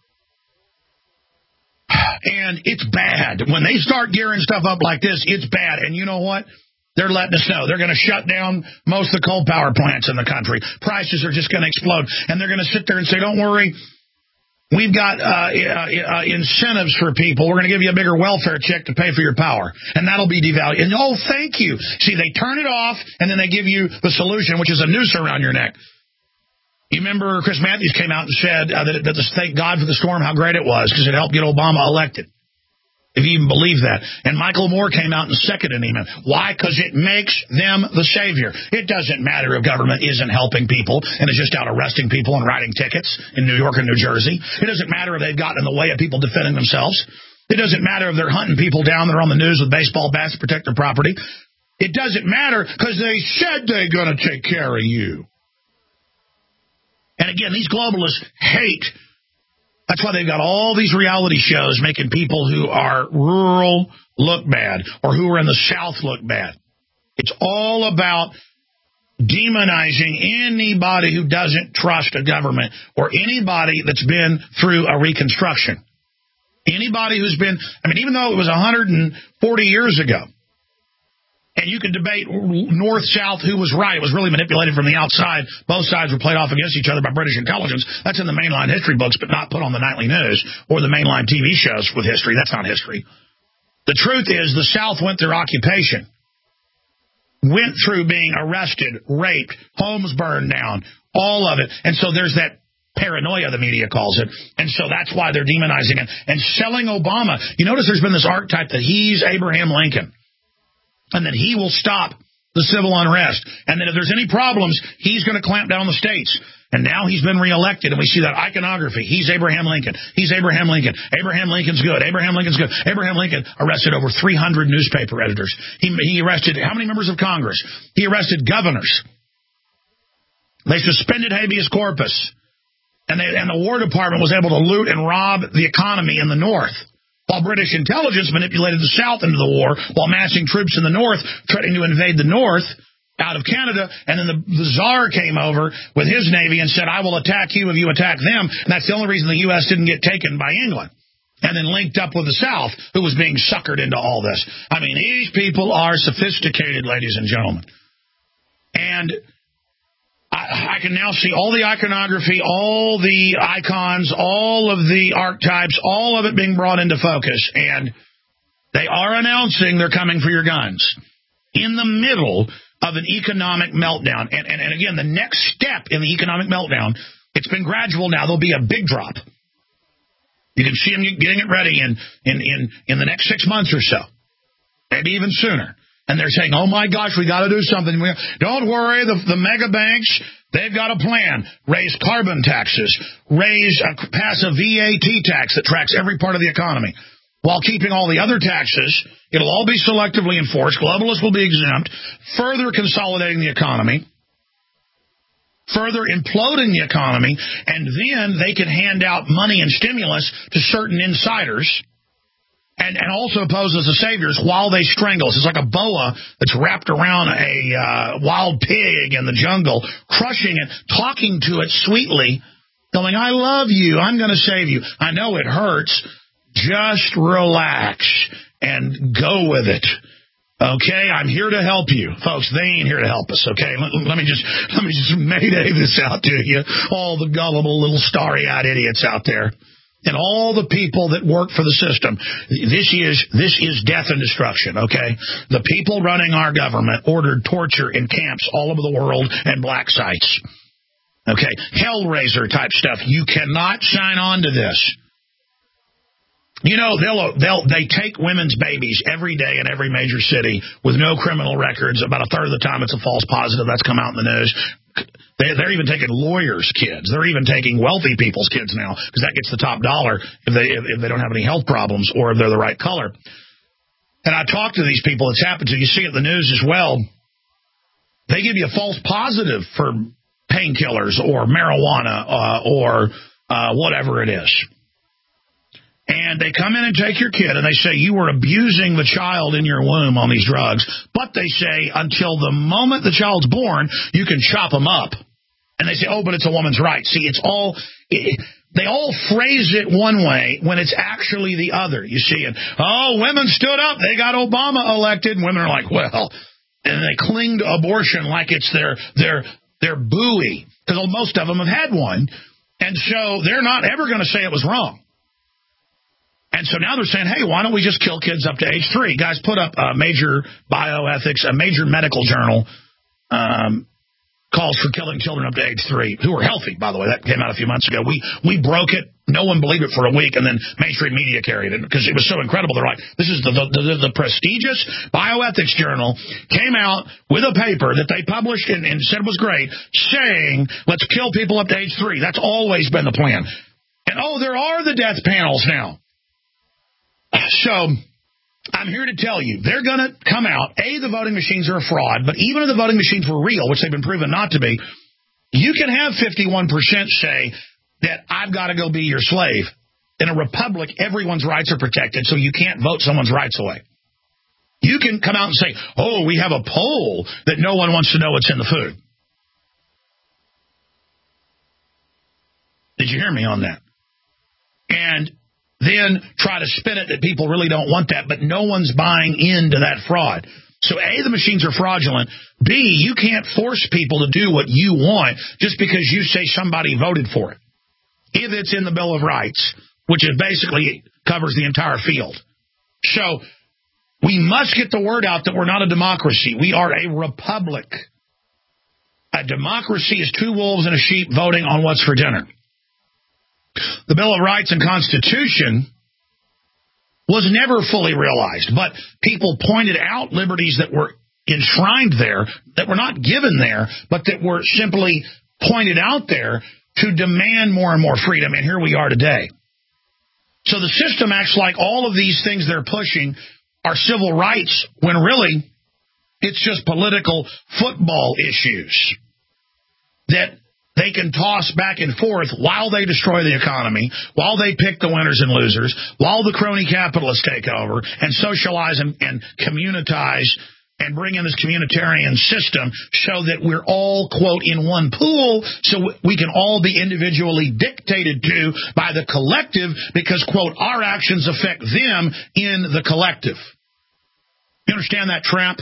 And it's bad. When they start gearing stuff up like this, it's bad. And you know what? They're letting us know. They're going to shut down most of the coal power plants in the country. Prices are just going to explode. And they're going to sit there and say, don't worry, we've got uh, uh, incentives for people. We're going to give you a bigger welfare check to pay for your power. And that'll be devalued. And, oh, thank you. See, they turn it off, and then they give you the solution, which is a noose around your neck. You remember Chris Matthews came out and said uh, that, it, that the, thank God for the storm, how great it was, because it helped get Obama elected. If you even believe that. And Michael Moore came out and seconded him. Why? Because it makes them the savior. It doesn't matter if government isn't helping people and is just out arresting people and writing tickets in New York and New Jersey. It doesn't matter if they've gotten in the way of people defending themselves. It doesn't matter if they're hunting people down that are on the news with baseball bats to protect their property. It doesn't matter because they said they're going to take care of you. And again, these globalists hate. That's why they've got all these reality shows making people who are rural look bad or who are in the South look bad. It's all about demonizing anybody who doesn't trust a government or anybody that's been through a reconstruction. Anybody who's been, I mean, even though it was one hundred forty years ago, and you can debate north-south who was right. It was really manipulated from the outside. Both sides were played off against each other by British intelligence. That's in the mainline history books, but not put on the nightly news or the mainline T V shows with history. That's not history. The truth is the South went through occupation, went through being arrested, raped, homes burned down, all of it. And so there's that paranoia, the media calls it. And so that's why they're demonizing it and selling Obama. You notice there's been this archetype that he's Abraham Lincoln. And that he will stop the civil unrest. And that if there's any problems, he's going to clamp down on the states. And now he's been reelected, and we see that iconography. He's Abraham Lincoln. He's Abraham Lincoln. Abraham Lincoln's good. Abraham Lincoln's good. Abraham Lincoln arrested over three hundred newspaper editors. He, he arrested how many members of Congress? He arrested governors. They suspended habeas corpus. And, they, and the War Department was able to loot and rob the economy in the North, while British intelligence manipulated the South into the war while massing troops in the North, threatening to invade the North out of Canada, and then the, the Tsar came over with his navy and said, I will attack you if you attack them, and that's the only reason the U S didn't get taken by England, and then linked up with the South, who was being suckered into all this. I mean, these people are sophisticated, ladies and gentlemen. And I, I can now see all the iconography, all the icons, all of the archetypes, all of it being brought into focus, and they are announcing they're coming for your guns in the middle of an economic meltdown. And, and, and again, the next step in the economic meltdown, it's been gradual now. There'll be a big drop. You can see them getting it ready in, in, in, in the next six months or so, maybe even sooner. And they're saying, oh, my gosh, we got to do something. Don't worry, the, the mega banks, they've got a plan. Raise carbon taxes. Raise a, pass a V A T tax that tracks every part of the economy. While keeping all the other taxes, it'll all be selectively enforced. Globalists will be exempt, further consolidating the economy, further imploding the economy, and then they can hand out money and stimulus to certain insiders and, and also pose as the saviors while they strangle us. It's like a boa that's wrapped around a uh, wild pig in the jungle, crushing it, talking to it sweetly, going, I love you, I'm going to save you. I know it hurts. Just relax and go with it. Okay, I'm here to help you, folks. They ain't here to help us. Okay, let, let me just let me just mayday this out to you, all the gullible little starry-eyed idiots out there, and all the people that work for the system. This is this is death and destruction. Okay, the people running our government ordered torture in camps all over the world and black sites. Okay, Hellraiser type stuff. You cannot sign on to this. You know, they'll they'll they take women's babies every day in every major city with no criminal records. About a third of the time, it's a false positive. That's come out in the news. They, they're even taking lawyers' kids. They're even taking wealthy people's kids now because that gets the top dollar if they if, if they don't have any health problems or if they're the right color. And I talk to these people. It's happened to. You see it in the news as well. They give you a false positive for painkillers or marijuana uh, or uh, whatever it is. And they come in and take your kid, and they say you were abusing the child in your womb on these drugs. But they say until the moment the child's born, you can chop them up. And they say, oh, but it's a woman's right. See, it's all it, they all phrase it one way when it's actually the other. You see, and oh, women stood up. They got Obama elected. And women are like, well, and they cling to abortion like it's their their their buoy, because most of them have had one. And so they're not ever going to say it was wrong. And so now they're saying, hey, why don't we just kill kids up to age three? Guys, put up a major bioethics, a major medical journal um, calls for killing children up to age three, who are healthy, by the way. That came out a few months ago. We we broke it. No one believed it for a week, and then mainstream media carried it because it was so incredible. They're like, this is the, the, the, the prestigious bioethics journal came out with a paper that they published and, and said was great, saying, let's kill people up to age three. That's always been the plan. And, oh, there are the death panels now. So I'm here to tell you, they're going to come out. A, the voting machines are a fraud, but even if the voting machines were real, which they've been proven not to be, you can have fifty-one percent say that I've got to go be your slave. In a republic, everyone's rights are protected, so you can't vote someone's rights away. You can come out and say, oh, we have a poll that no one wants to know what's in the food. Did you hear me on that? And then try to spin it that people really don't want that, but no one's buying into that fraud. So, A, the machines are fraudulent. B, you can't force people to do what you want just because you say somebody voted for it, if it's in the Bill of Rights, which is basically covers the entire field. So we must get the word out that we're not a democracy. We are a republic. A democracy is two wolves and a sheep voting on what's for dinner. The Bill of Rights and Constitution was never fully realized, but people pointed out liberties that were enshrined there, that were not given there, but that were simply pointed out there to demand more and more freedom, and here we are today. So the system acts like all of these things they're pushing are civil rights, when really it's just political football issues that they can toss back and forth while they destroy the economy, while they pick the winners and losers, while the crony capitalists take over and socialize and, and communitize and bring in this communitarian system so that we're all, quote, in one pool so we can all be individually dictated to by the collective because, quote, our actions affect them in the collective. You understand that trap?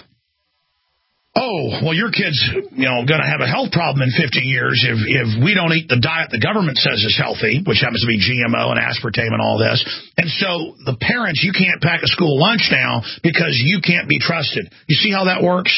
Oh, well, your kid's, you know, going to have a health problem in fifty years if, if we don't eat the diet the government says is healthy, which happens to be G M O and aspartame and all this. And so the parents, you can't pack a school lunch now because you can't be trusted. You see how that works?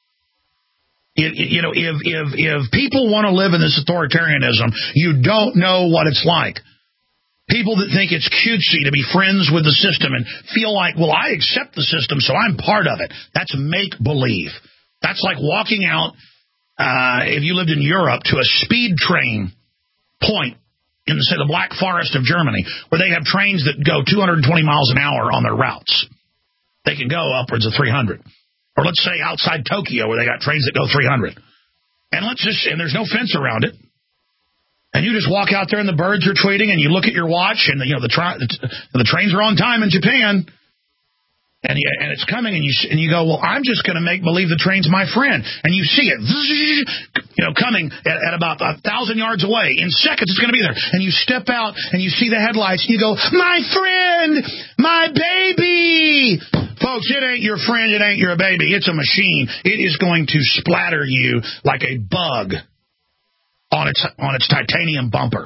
It, you know, if, if, if people want to live in this authoritarianism, you don't know what it's like. People that think it's cutesy to be friends with the system and feel like, well, I accept the system, so I'm part of it. That's make-believe. That's like walking out, uh, if you lived in Europe, to a speed train point in, say, the Black Forest of Germany, where they have trains that go two hundred twenty miles an hour on their routes. They can go upwards of three hundred. Or let's say outside Tokyo, where they got trains that go three hundred. And let's just, and there's no fence around it. And you just walk out there and the birds are tweeting, and you look at your watch, and the, you know the, tra- the trains are on time in Japan. And, you, and it's coming, and you and you go, well, I'm just going to make believe the train's my friend. And you see it, you know, coming at, at about a thousand yards away. In seconds, it's going to be there. And you step out, and you see the headlights, and you go, my friend, my baby. Folks, it ain't your friend, it ain't your baby. It's a machine. It is going to splatter you like a bug on its on its titanium bumper.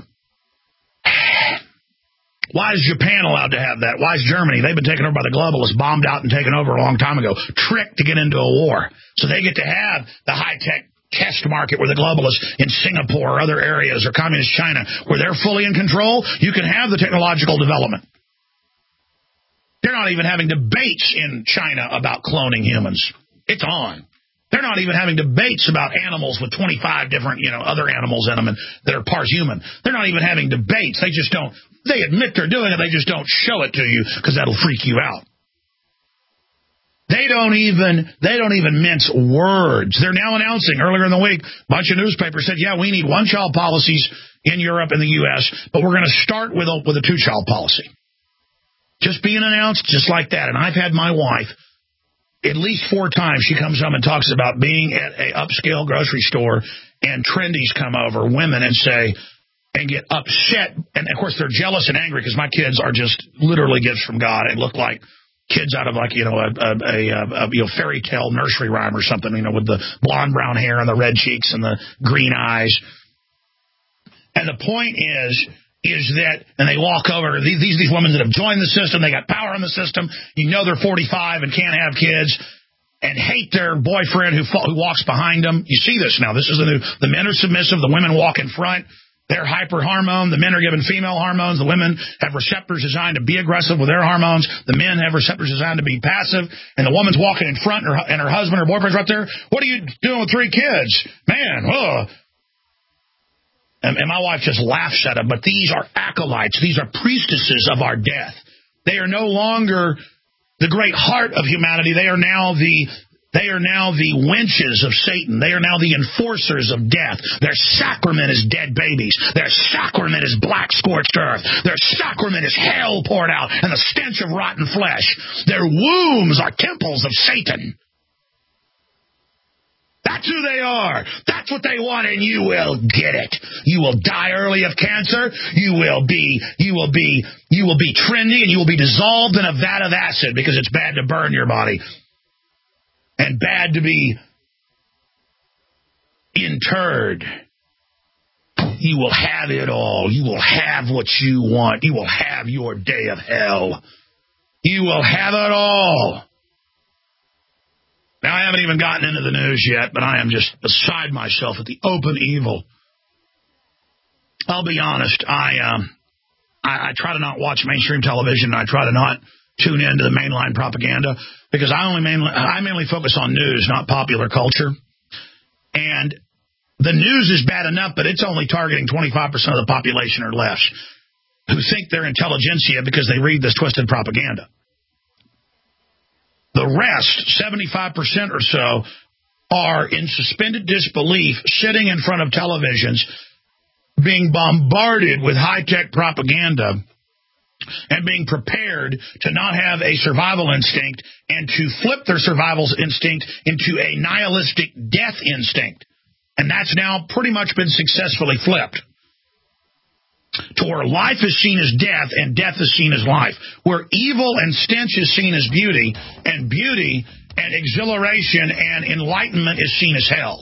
Why is Japan allowed to have that? Why is Germany? They've been taken over by the globalists, bombed out and taken over a long time ago, tricked to get into a war. So they get to have the high-tech test market where the globalists in Singapore or other areas or communist China, where they're fully in control, you can have the technological development. They're not even having debates in China about cloning humans. It's on. They're not even having debates about animals with twenty-five different, you know, other animals in them and that are part human. They're not even having debates. They just don't. They admit they're doing it. They just don't show it to you because that'll freak you out. They don't even they don't even mince words. They're now announcing earlier in the week, a bunch of newspapers said, yeah, we need one-child policies in Europe and the U S, but we're going to start with a, with a two-child policy. Just being announced just like that. And I've had my wife at least four times. She comes home and talks about being at a upscale grocery store and trendies come over, women, and say, and get upset. And, of course, they're jealous and angry because my kids are just literally gifts from God and look like kids out of, like, you know, a, a, a, a you know, fairy tale nursery rhyme or something, you know, with the blonde brown hair and the red cheeks and the green eyes. And the point is, is that, and they walk over, these, these these women that have joined the system, they got power in the system, you know they're forty-five and can't have kids, and hate their boyfriend who who walks behind them. You see this now. This is the new, the men are submissive, the women walk in front. They're hyper-hormone. The men are given female hormones. The women have receptors designed to be aggressive with their hormones. The men have receptors designed to be passive. And the woman's walking in front, and her, and her husband or boyfriend's right there. What are you doing with three kids? Man, ugh. And, and my wife just laughs at them. But these are acolytes. These are priestesses of our death. They are no longer the great heart of humanity. They are now the... They are now the wenches of Satan. They are now the enforcers of death. Their sacrament is dead babies. Their sacrament is black scorched earth. Their sacrament is hell poured out and the stench of rotten flesh. Their wombs are temples of Satan. That's who they are. That's what they want, and you will get it. You will die early of cancer. You will be, you will be, you will be trendy, and you will be dissolved in a vat of acid because it's bad to burn your body. And bad to be interred. You will have it all. You will have what you want. You will have your day of hell. You will have it all. Now, I haven't even gotten into the news yet, but I am just beside myself at the open evil. I'll be honest. I um, I, I try to not watch mainstream television. I try to not tune into the mainline propaganda because I only mainly I mainly focus on news, not popular culture. And The news is bad enough, but it's only targeting twenty-five percent of the population or less who think they're intelligentsia because they read this twisted propaganda. The rest, seventy-five percent or so, are in suspended disbelief, sitting in front of televisions, being bombarded with high-tech propaganda, and being prepared to not have a survival instinct and to flip their survival instinct into a nihilistic death instinct. And that's now pretty much been successfully flipped to where life is seen as death and death is seen as life, where evil and stench is seen as beauty, and beauty and exhilaration and enlightenment is seen as hell.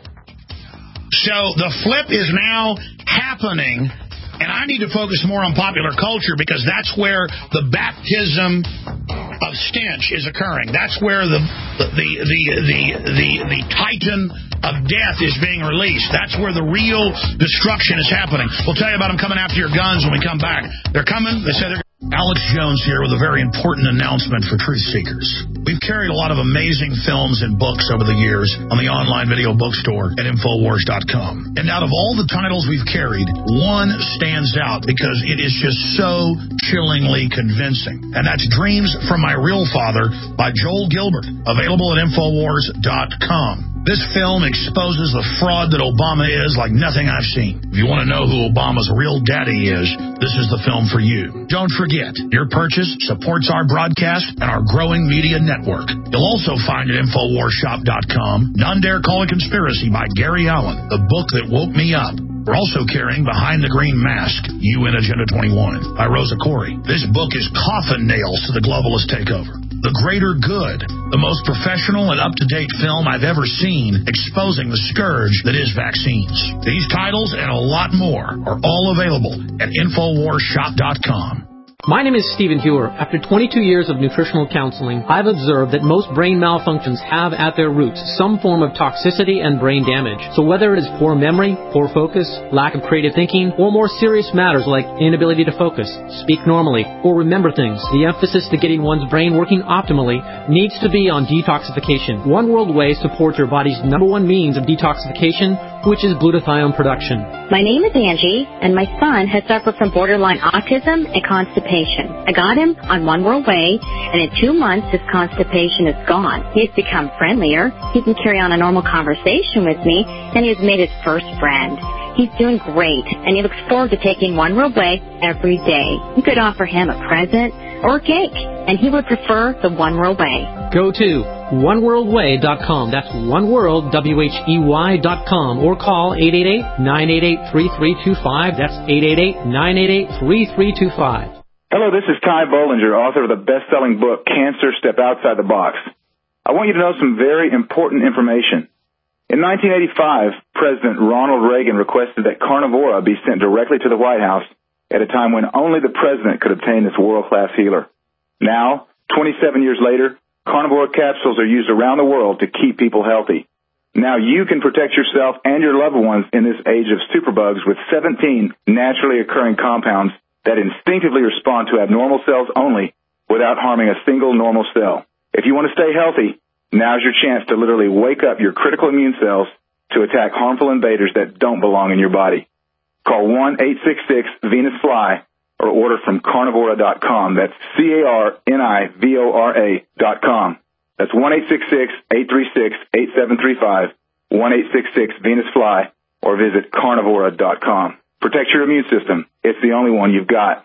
So the flip is now happening, and I need to focus more on popular culture because that's where the baptism of stench is occurring. That's where the the the the the, the, the titan of death is being released. That's where the real destruction is happening. We'll tell you about them coming after your guns when we come back. They're coming. They say they're... Alex Jones here with a very important announcement for truth seekers. We've carried a lot of amazing films and books over the years on the online video bookstore at Infowars dot com. And out of all the titles we've carried, one stands out because it is just so chillingly convincing. And that's Dreams from My Real Father by Joel Gilbert, available at Infowars dot com. This film exposes the fraud that Obama is like nothing I've seen. If you want to know who Obama's real daddy is, this is the film for you. Don't forget, your purchase supports our broadcast and our growing media network. You'll also find at Infowars shop dot com None Dare Call It Conspiracy by Gary Allen, the book that woke me up. We're also carrying Behind the Green Mask, U N Agenda twenty-one, by Rosa Corey. This book is coffin nails to the globalist takeover. The Greater Good, the most professional and up-to-date film I've ever seen exposing the scourge that is vaccines. These titles and a lot more are all available at Infowars shop dot com. My name is Stephen Hewer. After twenty-two years of nutritional counseling, I've observed that most brain malfunctions have at their roots some form of toxicity and brain damage. So whether it is poor memory, poor focus, lack of creative thinking, or more serious matters like inability to focus, speak normally, or remember things, the emphasis to getting one's brain working optimally needs to be on detoxification. One World Whey supports your body's number one means of detoxification, which is glutathione production. My name is Angie, and my son has suffered from borderline autism and constipation. I got him on One World Whey, and in two months his constipation is gone. He's become friendlier, he can carry on a normal conversation with me, and he has made his first friend. He's doing great, and he looks forward to taking One World Whey every day. You could offer him a present or a cake, and he would prefer the One World Whey. Go to one world way dot com. That's one world, W H E Y dot com, or call eight eight eight, nine eight eight, three three two five. That's eight eight eight, nine eight eight, three three two five. Hello, this is Ty Bollinger, author of the best-selling book, Cancer, Step Outside the Box. I want you to know some very important information. In nineteen eighty-five, President Ronald Reagan requested that Carnivora be sent directly to the White House at a time when only the president could obtain this world-class healer. Now, twenty-seven years later, Carnivora capsules are used around the world to keep people healthy. Now you can protect yourself and your loved ones in this age of superbugs with seventeen naturally occurring compounds that instinctively respond to abnormal cells only without harming a single normal cell. If you want to stay healthy, now's your chance to literally wake up your critical immune cells to attack harmful invaders that don't belong in your body. Call one eight six six Venus Fly or order from carnivora dot com. That's C A R N I V O R A dot com. That's one eight six six, eight three six, eight seven three five, one eight six six Venus Fly, or visit carnivora dot com. Protect your immune system. It's the only one you've got.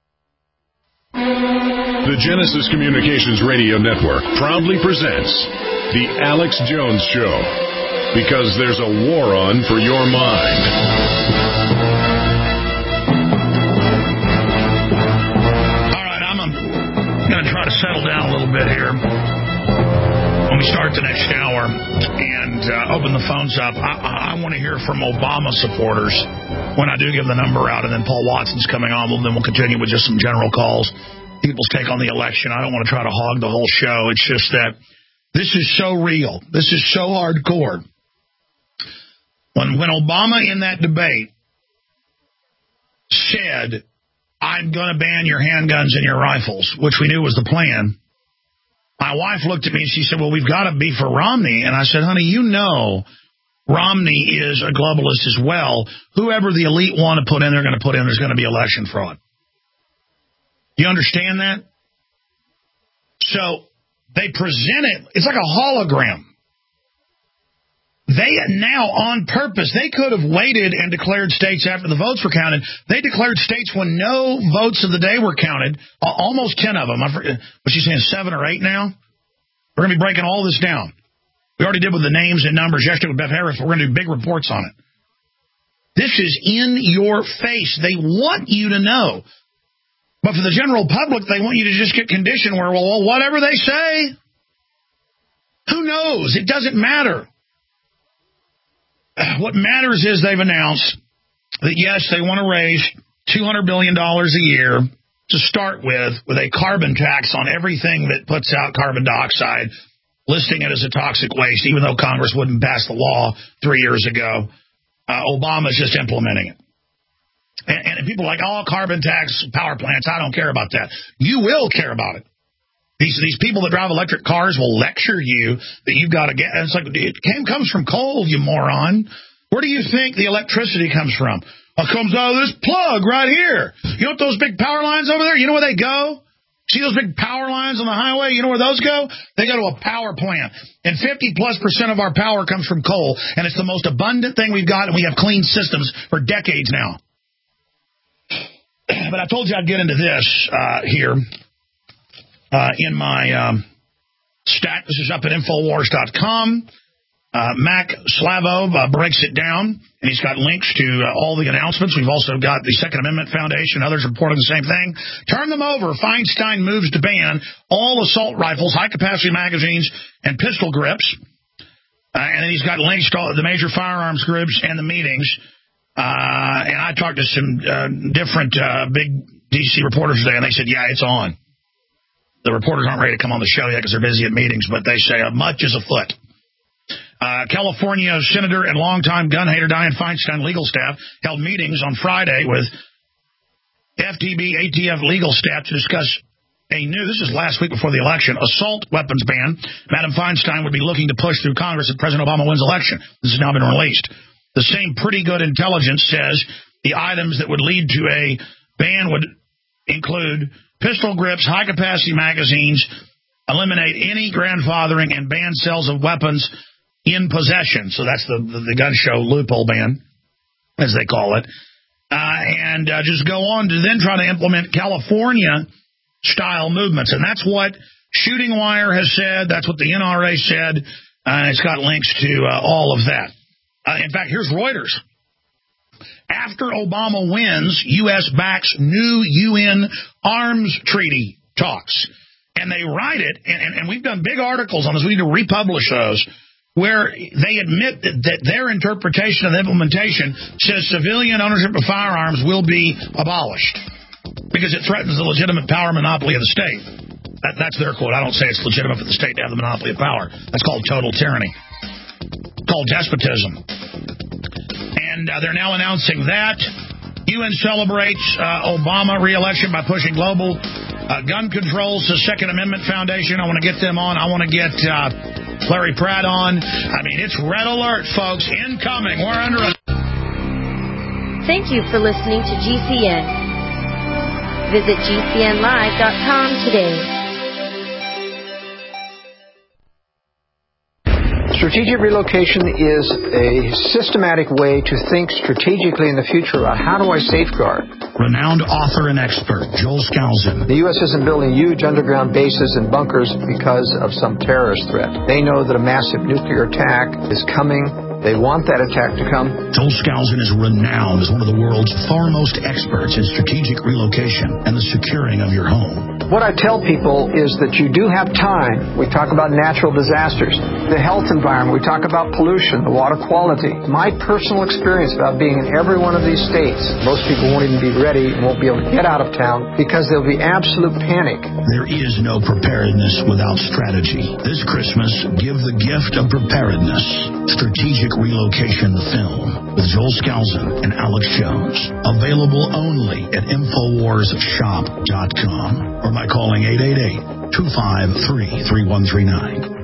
The Genesis Communications Radio Network proudly presents The Alex Jones Show, because there's a war on for your mind. All right, I'm going to try to settle down a little bit here when we start the next hour and uh, open the phones up. I, I want to hear from Obama supporters when I do give the number out, and then Paul Watson's coming on. Well, then we'll continue with just some general calls. People's take on the election. I don't want to try to hog the whole show. It's just that this is so real. This is so hardcore. When, when Obama in that debate said, I'm going to ban your handguns and your rifles, which we knew was the plan, my wife looked at me and she said, well, we've got to be for Romney. And I said, honey, you know Romney is a globalist as well. Whoever the elite want to put in, they're going to put in. There's going to be election fraud. Do you understand that? So they present it. It's like a hologram. They now, on purpose, they could have waited and declared states after the votes were counted. They declared states when no votes of the day were counted, almost ten of them. I forget, what's she saying, seven or eight now? We're going to be breaking all this down. We already did with the names and numbers yesterday with Beth Harris, but we're going to do big reports on it. This is in your face. They want you to know. But for the general public, they want you to just get conditioned where, well, whatever they say, who knows? It doesn't matter. What matters is they've announced that, yes, they want to raise two hundred billion dollars a year to start with, with a carbon tax on everything that puts out carbon dioxide, listing it as a toxic waste, even though Congress wouldn't pass the law three years ago. Uh, Obama's just implementing it. And, and people are like, oh, carbon tax, power plants, I don't care about that. You will care about it. These these people that drive electric cars will lecture you that you've got to get. It's like, it came, comes from coal, you moron. Where do you think the electricity comes from? It comes out of this plug right here. You know what those big power lines over there? You know where they go? See those big power lines on the highway? You know where those go? They go to a power plant. And fifty plus percent of our power comes from coal. And it's the most abundant thing we've got, and we have clean systems for decades now. But I told you I'd get into this uh, here. Uh, in my um, stack, this is up at Infowars dot com. Uh, Mac Slavov uh, breaks it down, and he's got links to uh, all the announcements. We've also got the Second Amendment Foundation, others reporting the same thing. Turn them over. Feinstein moves to ban all assault rifles, high-capacity magazines, and pistol grips. Uh, and then he's got links to all the major firearms groups and the meetings. Uh, and I talked to some uh, different uh, big D C reporters today, and they said, yeah, it's on. The reporters aren't ready to come on the show yet because they're busy at meetings, but they say uh, much is afoot. Uh, California Senator and longtime gun hater Dianne Feinstein legal staff held meetings on Friday with F T B, A T F legal staff to discuss a new, this is last week before the election, assault weapons ban Madam Feinstein would be looking to push through Congress if President Obama wins election. This has now been released. The same pretty good intelligence says the items that would lead to a ban would include pistol grips, high-capacity magazines, eliminate any grandfathering, and ban sales of weapons in possession. So that's the, the, the gun show loophole ban, as they call it. Uh, and uh, just go on to then try to implement California-style movements. And that's what Shooting Wire has said. That's what the N R A said. Uh, it's got links to uh, all of that. Uh, in fact, here's Reuters. After Obama wins, U S backs new U N arms treaty talks. And they write it, and, and, and we've done big articles on this. We need to republish those, where they admit that, that their interpretation of the implementation says civilian ownership of firearms will be abolished because it threatens the legitimate power monopoly of the state. That, that's their quote. I don't say it's legitimate for the state to have the monopoly of power. That's called total tyranny. It's called despotism. And uh, they're now announcing that. U N celebrates uh, Obama re-election by pushing global uh, gun controls to Second Amendment Foundation. I want to get them on. I want to get uh, Larry Pratt on. I mean, it's red alert, folks. Incoming. We're under a... Thank you for listening to G C N. Visit G C N live dot com today. Strategic relocation is a systematic way to think strategically in the future about how do I safeguard. Renowned author and expert, Joel Skousen. The U S isn't building huge underground bases and bunkers because of some terrorist threat. They know that a massive nuclear attack is coming. They want that attack to come. Joel Skousen is renowned as one of the world's foremost experts in strategic relocation and the securing of your home. What I tell people is that you do have time. We talk about natural disasters, the health environment. We talk about pollution, the water quality. My personal experience about being in every one of these states, most people won't even be ready and won't be able to get out of town because there'll be absolute panic. There is no preparedness without strategy. This Christmas, give the gift of preparedness. Strategic Relocation, the film, with Joel Skousen and Alex Jones. Available only at Infowars Shop dot com or by calling eight eight eight, two five three, three one three nine.